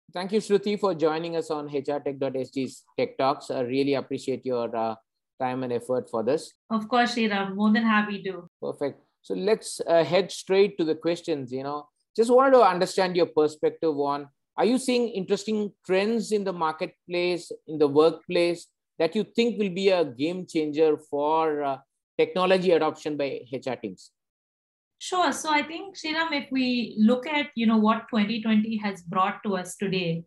Thank you, Shruti, for joining us on HRTech.SG's Tech Talks. I really appreciate your time and effort for this. Of course, Shriram, more than happy to. Perfect. So let's head straight to the questions. Just wanted to understand your perspective on, are you seeing interesting trends in the marketplace, in the workplace, that you think will be a game changer for technology adoption by HR teams? Sure. So I think, Shriram, if we look at, what 2020 has brought to us today,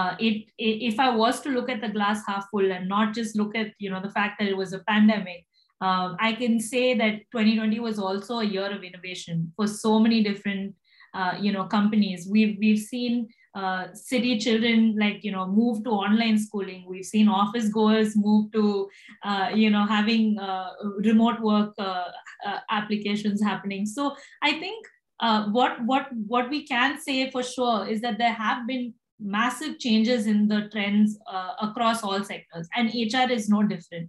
if I was to look at the glass half full and not just look at, the fact that it was a pandemic, I can say that 2020 was also a year of innovation for so many different, companies. We've seen city children move to online schooling. We've seen office goers move to having remote work applications happening. So I think what we can say for sure is that there have been massive changes in the trends across all sectors, and HR is no different.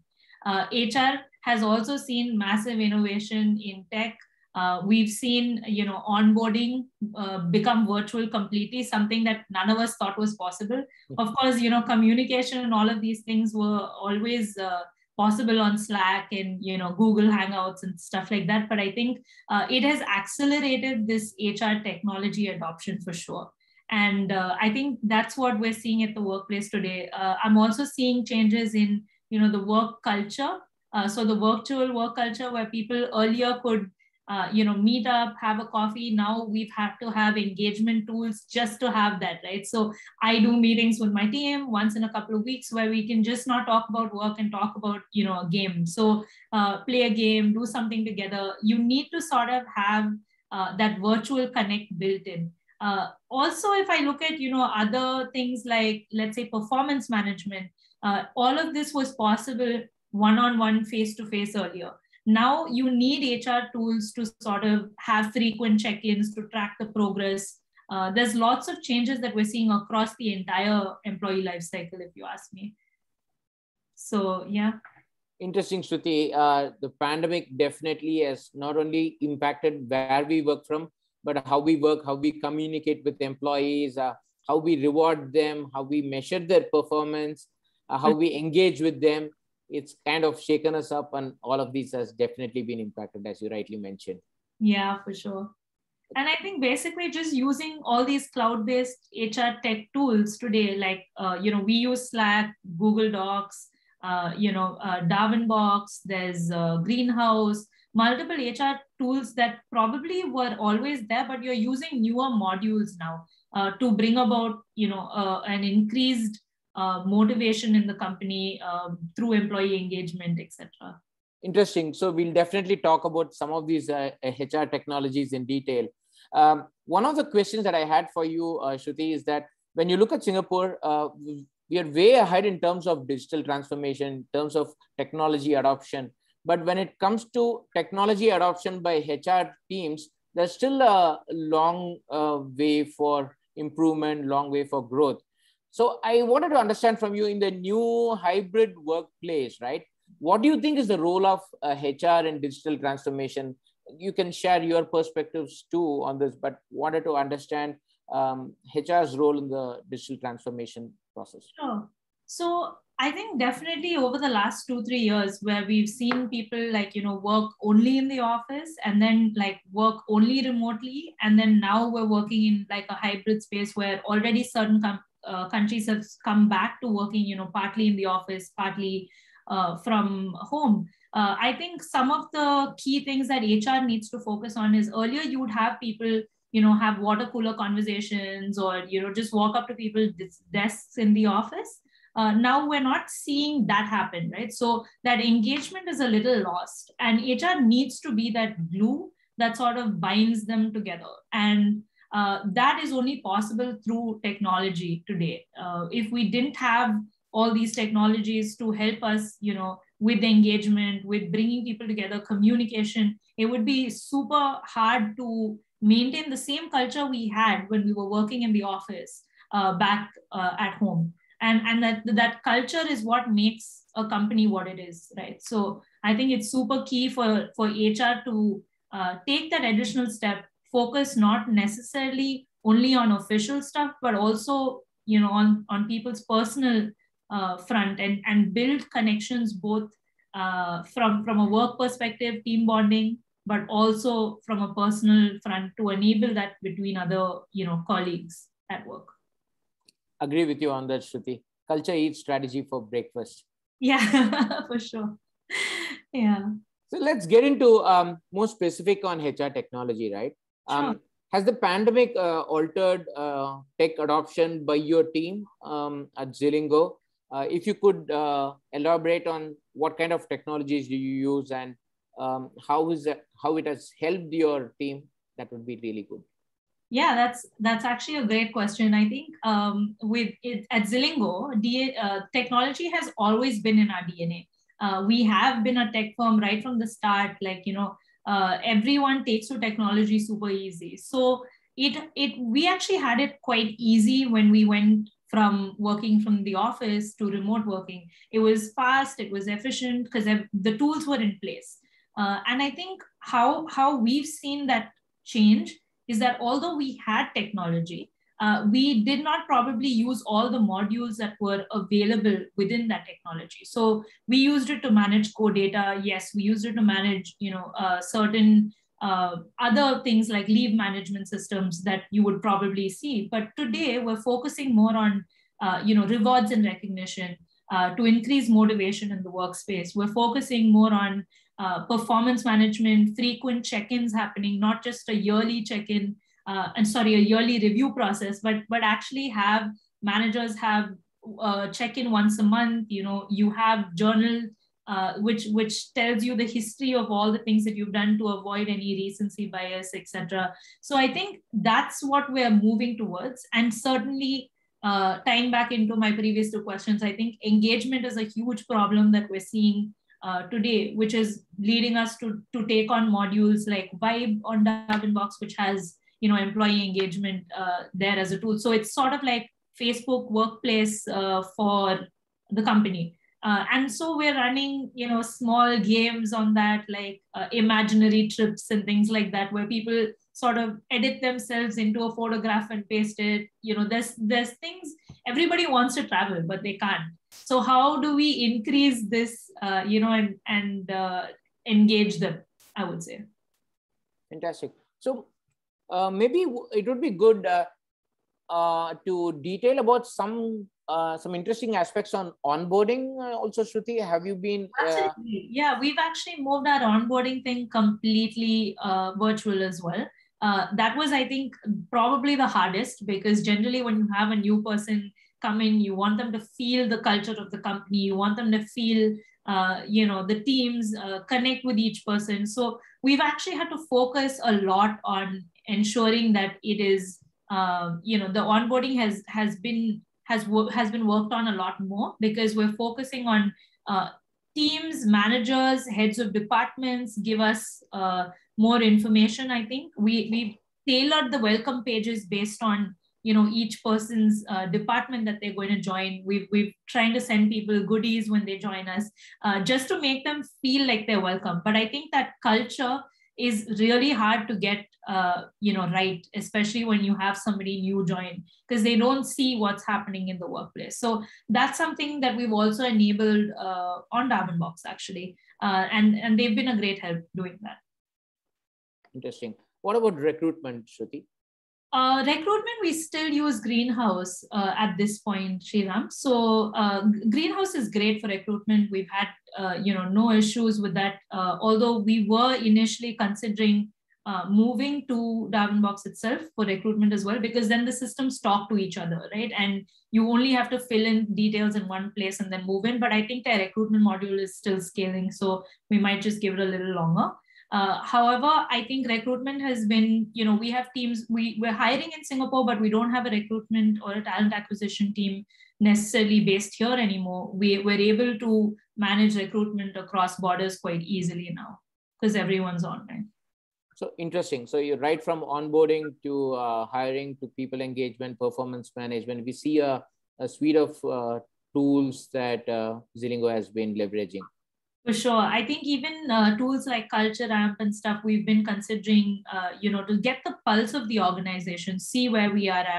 HR has also seen massive innovation in tech. We've seen, onboarding become virtual completely, something that none of us thought was possible. Of course, communication and all of these things were always possible on Slack and, Google Hangouts and stuff like that. But I think it has accelerated this HR technology adoption for sure. And I think that's what we're seeing at the workplace today. I'm also seeing changes in, the work culture. So the virtual work culture where people earlier could meet up, have a coffee. Now we've had to have engagement tools just to have that, right? So I do meetings with my team once in a couple of weeks where we can just not talk about work and talk about, a game. So play a game, do something together. You need to sort of have that virtual connect built in. Also, if I look at, other things like, let's say, performance management, all of this was possible one-on-one, face-to-face earlier. Now you need HR tools to sort of have frequent check-ins to track the progress. There's lots of changes that we're seeing across the entire employee life cycle, if you ask me. So, yeah. Interesting, Shruti. The pandemic definitely has not only impacted where we work from, but how we work, how we communicate with employees, how we reward them, how we measure their performance, how we engage with them. It's kind of shaken us up, and all of these has definitely been impacted, as you rightly mentioned. Yeah, for sure. And I think basically just using all these cloud-based HR tech tools today, like, we use Slack, Google Docs, Darwinbox, there's Greenhouse, multiple HR tools that probably were always there, but you're using newer modules now to bring about, an increased motivation in the company through employee engagement, etc. Interesting. So we'll definitely talk about some of these HR technologies in detail. One of the questions that I had for you, Shruti, is that when you look at Singapore, we are way ahead in terms of digital transformation, in terms of technology adoption. But when it comes to technology adoption by HR teams, there's still a long way for improvement, long way for growth. So I wanted to understand from you, in the new hybrid workplace, right? What do you think is the role of HR in digital transformation? You can share your perspectives too on this, but wanted to understand HR's role in the digital transformation process. Sure. So I think definitely over the last 2-3 years, where we've seen people work only in the office and then work only remotely, and then now we're working in a hybrid space where already certain countries have come back to working, partly in the office, partly from home. I think some of the key things that HR needs to focus on is, earlier you would have people, have water cooler conversations or, just walk up to people's desks in the office. Now we're not seeing that happen, right? So that engagement is a little lost, and HR needs to be that glue that sort of binds them together. And that is only possible through technology today. If we didn't have all these technologies to help us, with engagement, with bringing people together, communication, it would be super hard to maintain the same culture we had when we were working in the office back at home. And that culture is what makes a company what it is, right? So I think it's super key for HR to take that additional step, focus not necessarily only on official stuff, but also on people's personal front, and build connections both from a work perspective, team bonding, but also from a personal front to enable that between other, colleagues at work. Agree with you on that, Shruti. Culture eats strategy for breakfast. Yeah, for sure. Yeah. So let's get into more specific on HR technology, right? Sure. Has the pandemic altered tech adoption by your team at Zilingo? If you could elaborate on what kind of technologies do you use, and how it has helped your team, that would be really good. Yeah, that's actually a great question. I think with it at Zilingo, technology has always been in our DNA. We have been a tech firm right from the start. Everyone takes to technology super easy. So we actually had it quite easy when we went from working from the office to remote working. It was fast, it was efficient because the tools were in place. And I think how we've seen that change is that although we had technology, we did not probably use all the modules that were available within that technology. So we used it to manage core data. Yes, we used it to manage, certain other things like leave management systems that you would probably see. But today we're focusing more on, rewards and recognition to increase motivation in the workspace. We're focusing more on performance management, frequent check-ins happening, not just a yearly check-in, a yearly review process, but actually have managers have check-in once a month. You have journal which tells you the history of all the things that you've done to avoid any recency bias, etc. So I think that's what we're moving towards. And certainly, tying back into my previous two questions, I think engagement is a huge problem that we're seeing today, which is leading us to take on modules like Vibe on Darwinbox, which has employee engagement there as a tool. So it's sort of like Facebook Workplace for the company. And so we're running, small games on that, like imaginary trips and things like that, where people sort of edit themselves into a photograph and paste it. There's things, everybody wants to travel, but they can't. So how do we increase this, and engage them, I would say. Fantastic. So maybe it would be good to detail about some interesting aspects on onboarding also, Shruti. Have you been? Absolutely. Yeah, we've actually moved our onboarding thing completely virtual as well. That was, I think, probably the hardest, because generally when you have a new person come in, you want them to feel the culture of the company. You want them to feel, the teams, connect with each person. So we've actually had to focus a lot on ensuring that it is, the onboarding has been worked on a lot more, because we're focusing on teams, managers, heads of departments give us more information. I think we tailored the welcome pages based on each person's department that they're going to join. We've trying to send people goodies when they join us, just to make them feel like they're welcome. But I think that culture is really hard to get right, especially when you have somebody new join, because they don't see what's happening in the workplace. So that's something that we've also enabled on Darwinbox, actually, and they've been a great help doing that. Interesting. What about recruitment, Shruti? Recruitment, we still use Greenhouse at this point, Sriram. So Greenhouse is great for recruitment. We've had no issues with that. Although we were initially considering moving to Darwinbox itself for recruitment as well, because then the systems talk to each other, right? And you only have to fill in details in one place and then move in. But I think the recruitment module is still scaling, so we might just give it a little longer. However, I think recruitment has been, we have teams, we're hiring in Singapore, but we don't have a recruitment or a talent acquisition team necessarily based here anymore. We're able to manage recruitment across borders quite easily now, because everyone's online. So interesting. So you're right from onboarding to hiring to people engagement, performance management. We see a suite of tools that Zilingo has been leveraging. For sure. I think even tools like Culture Amp and stuff, we've been considering, to get the pulse of the organization, see where we are at.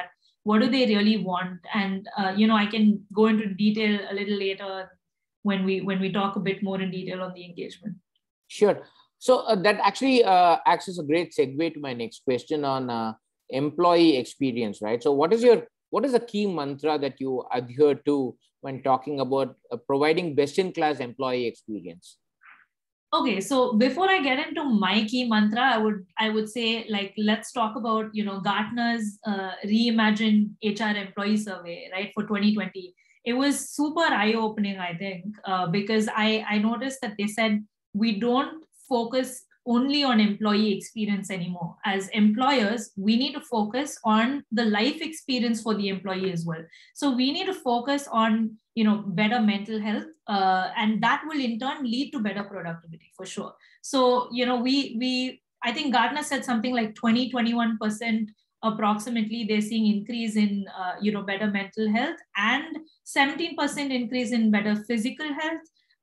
what do they really want? And I can go into detail a little later when we talk a bit more in detail on the engagement. Sure. So that actually acts as a great segue to my next question on employee experience, right? So what is the key mantra that you adhere to when talking about providing best-in-class employee experience? Okay, so before I get into my key mantra, I would say, like, let's talk about Gartner's reimagined HR employee survey, right, for 2020. It was super eye-opening, I think, because I noticed that they said we don't focus only on employee experience anymore. As employers, we need to focus on the life experience for the employee as well. So we need to focus on better mental health, and that will in turn lead to better productivity for sure. So we I think Gartner said something like 21% approximately they're seeing increase in better mental health, and 17% increase in better physical health.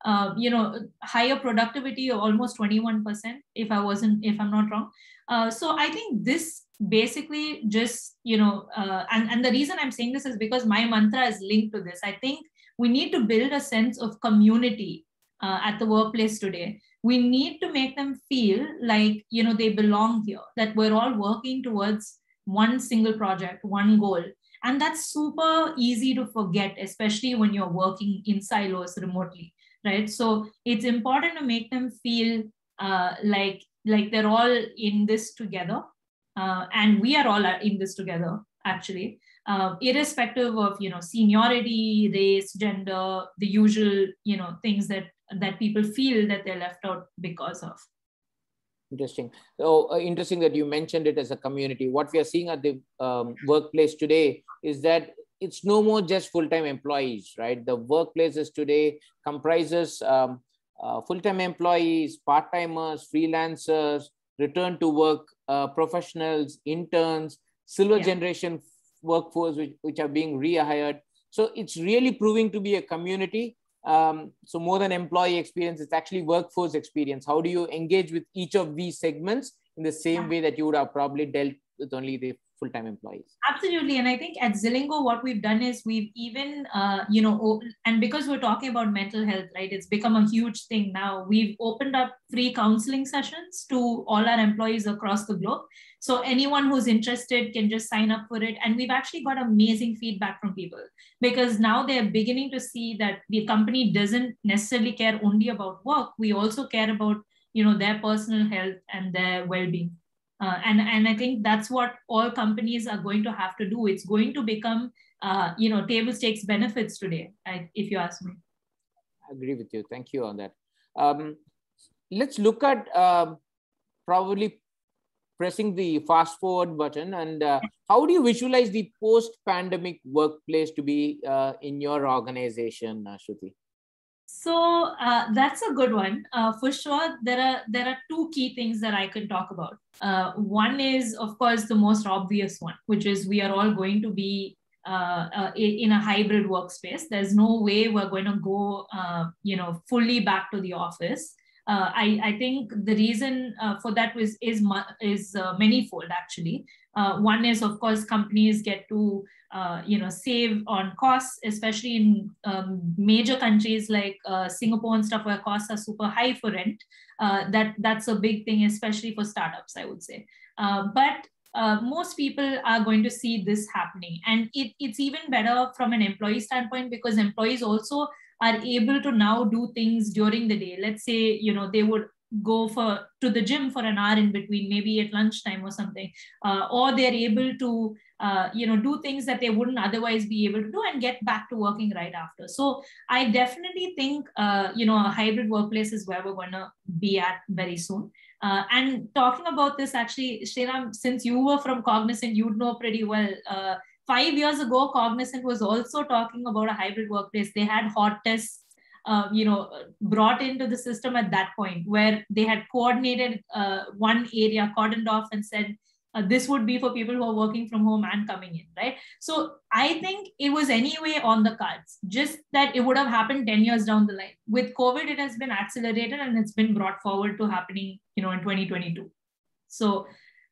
Higher productivity of almost 21%, if I'm not wrong. So I think this basically just, and the reason I'm saying this is because my mantra is linked to this. I think we need to build a sense of community at the workplace today. We need to make them feel like, they belong here, that we're all working towards one single project, one goal. And that's super easy to forget, especially when you're working in silos remotely. Right. So it's important to make them feel like they're all in this together. And we are all in this together, actually, irrespective of, seniority, race, gender, the usual, things that people feel that they're left out because of. Interesting. So interesting that you mentioned it as a community. What we are seeing at the workplace today is that it's no more just full-time employees, right? The workplaces today comprises full-time employees, part-timers, freelancers, return to work professionals, interns, silver generation workforce, which are being rehired. So it's really proving to be a community. So more than employee experience, it's actually workforce experience. How do you engage with each of these segments in the same way that you would have probably dealt with only the full-time employees? Absolutely. And I think at Zillingo, what we've done is we've even, and because we're talking about mental health, right, it's become a huge thing now. We've opened up free counseling sessions to all our employees across the globe. So anyone who's interested can just sign up for it. And we've actually got amazing feedback from people, because now they're beginning to see that the company doesn't necessarily care only about work. We also care about, their personal health and their well-being. And I think that's what all companies are going to have to do. It's going to become, table stakes benefits today, if you ask me. I agree with you. Thank you on that. Let's look at probably pressing the fast forward button. And how do you visualize the post-pandemic workplace to be in your organization, Shruti? So that's a good one. For sure, there are two key things that I can talk about. One is, of course, the most obvious one, which is we are all going to be in a hybrid workspace. There's no way we're going to go, fully back to the office. I think the reason for that is manifold, actually. One is, of course, companies get to save on costs, especially in major countries like Singapore and stuff, where costs are super high for rent. That's a big thing, especially for startups, I would say. But most people are going to see this happening, and it's even better from an employee standpoint, because employees also are able to now do things during the day. Let's say, they would go to the gym for an hour in between, maybe at lunchtime or something, or they're able to do things that they wouldn't otherwise be able to do, and get back to working right after. So I definitely think a hybrid workplace is where we're going to be at very soon. And talking about this, actually, Sriram, since you were from Cognizant, you'd know pretty well. 5 years ago, Cognizant was also talking about a hybrid workplace. They had hot tests, brought into the system at that point, where they had coordinated one area, cordoned off, and said, this would be for people who are working from home and coming in, right? So I think it was anyway on the cards, just that it would have happened 10 years down the line. With COVID, it has been accelerated, and it's been brought forward to happening, in 2022. So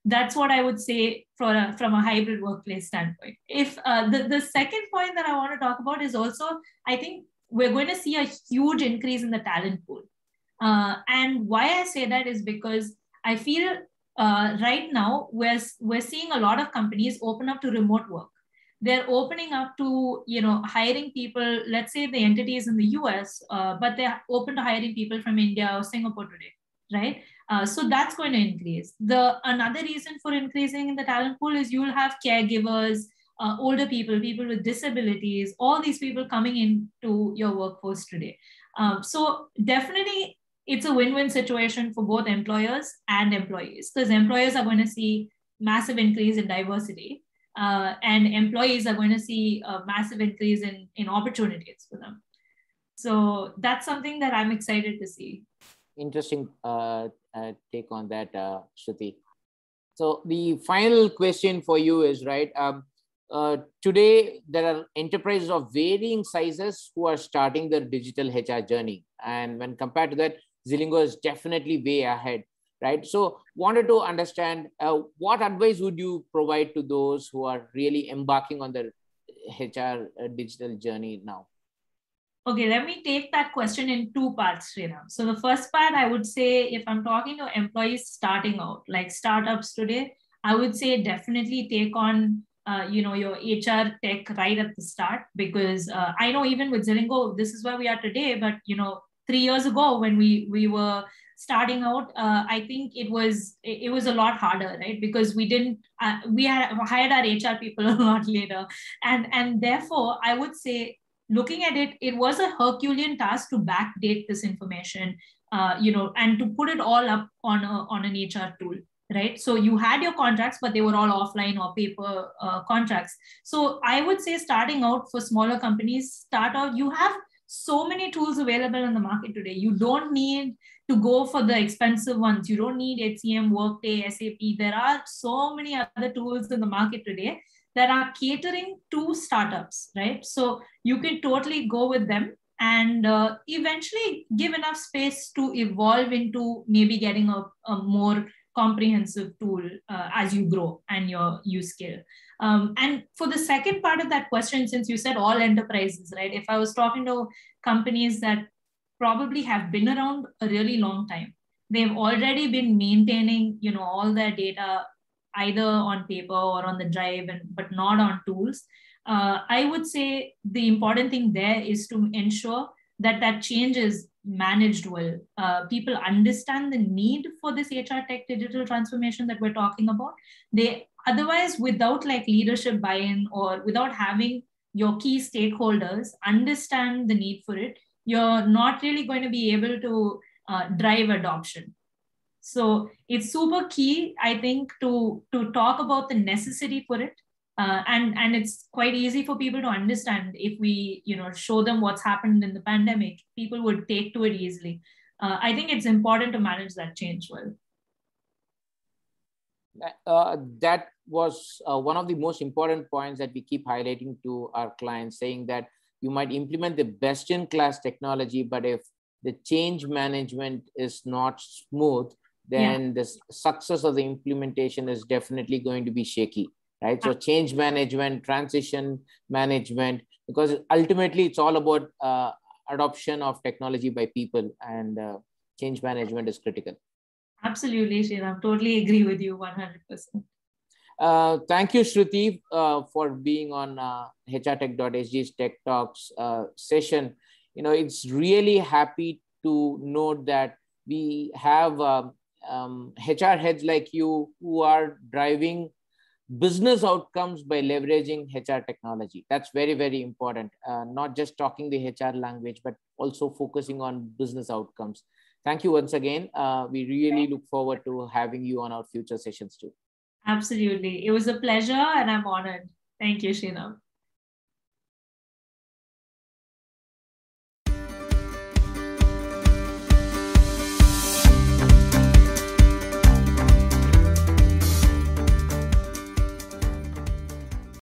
That's what I would say from a hybrid workplace standpoint. If the second point that I want to talk about is also, I think we're going to see a huge increase in the talent pool. And why I say that is because I feel right now we're seeing a lot of companies open up to remote work. They're opening up to hiring people. Let's say the entity is in the US, but they're open to hiring people from India or Singapore today, right? So that's going to increase. Another reason for increasing in the talent pool is you will have caregivers, older people, people with disabilities, all these people coming into your workforce today. So definitely it's a win-win situation for both employers and employees, because employers are going to see massive increase in diversity, and employees are going to see a massive increase in opportunities for them. So that's something that I'm excited to see. Interesting take on that, Shruti. So the final question for you is, right, today there are enterprises of varying sizes who are starting their digital HR journey. And when compared to that, Zillingo is definitely way ahead, right? So wanted to understand what advice would you provide to those who are really embarking on their HR digital journey now? Okay, let me take that question in two parts, Sriram. So the first part, I would say, if I'm talking to employees starting out, like startups today, I would say definitely take on your HR tech right at the start, because I know even with Zillingo, this is where we are today. But 3 years ago when we were starting out, I think it was a lot harder, right? Because we had hired our HR people a lot later, and therefore I would say, looking at it, it was a Herculean task to backdate this information, and to put it all up on an HR tool, right? So you had your contracts, but they were all offline or paper contracts. So I would say, starting out for smaller companies, you have so many tools available in the market today. You don't need to go for the expensive ones. You don't need HCM, Workday, SAP. There are so many other tools in the market today that are catering to startups, right? So you can totally go with them and eventually give enough space to evolve into maybe getting a more comprehensive tool as you grow and you scale. And for the second part of that question, since you said all enterprises, right? If I was talking to companies that probably have been around a really long time, they've already been maintaining, all their data either on paper or on the drive, but not on tools. I would say the important thing there is to ensure that change is managed well. People understand the need for this HR tech digital transformation that we're talking about. Otherwise, without like leadership buy-in, or without having your key stakeholders understand the need for it, you're not really going to be able to drive adoption. So it's super key, I think, to talk about the necessity for it. And it's quite easy for people to understand. If we show them what's happened in the pandemic, people would take to it easily. I think it's important to manage that change well. That was one of the most important points that we keep highlighting to our clients, saying that you might implement the best in class technology, but if the change management is not smooth, then the success of the implementation is definitely going to be shaky, right? So change management, transition management, because ultimately it's all about adoption of technology by people, and change management is critical. Absolutely, Sriram. Totally agree with you 100%. Thank you, Shruti, for being on HRTech.SG's Tech Talks session. It's really happy to note that we have HR heads like you who are driving business outcomes by leveraging HR technology. That's very, very important. Not just talking the HR language, but also focusing on business outcomes. Thank you once again. We really look forward to having you on our future sessions too. Absolutely. It was a pleasure and I'm honored. Thank you, Sriram.